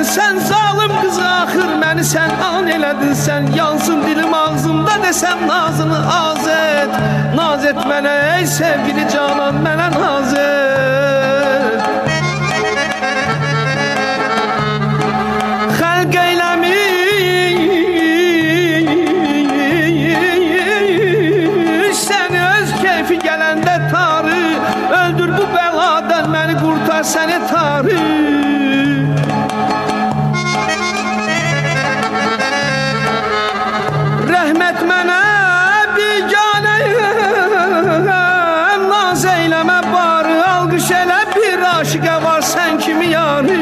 Sen zalim kız axır məni sən an elədin sən. Yansın dilim ağzımda desəm nazını az et. Naz et mənə ey sevgili canan, mənə naz et. Xəlq eyləmiş səni öz keyfi gələndə tarı. Öldür bu bəladan məni, qurtar səni tarı. Rəhmət mənə biganəyəm, naz eyləmə barı. Alqış elə bir aşiqə var sən kimi yarı.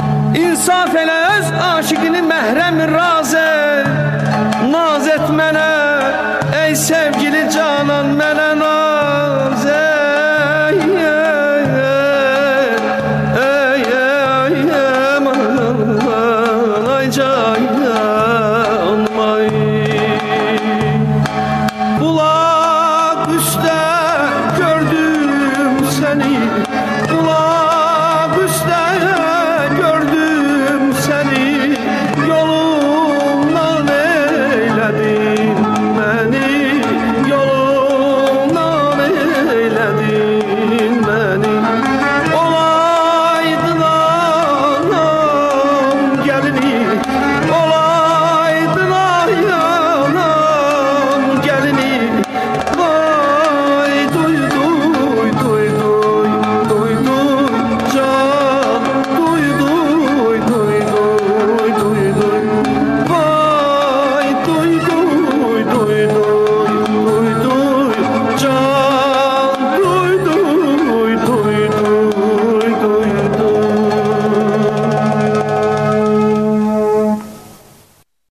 İnsaf elə öz aşiqini məhrəm raz et. Naz et mənə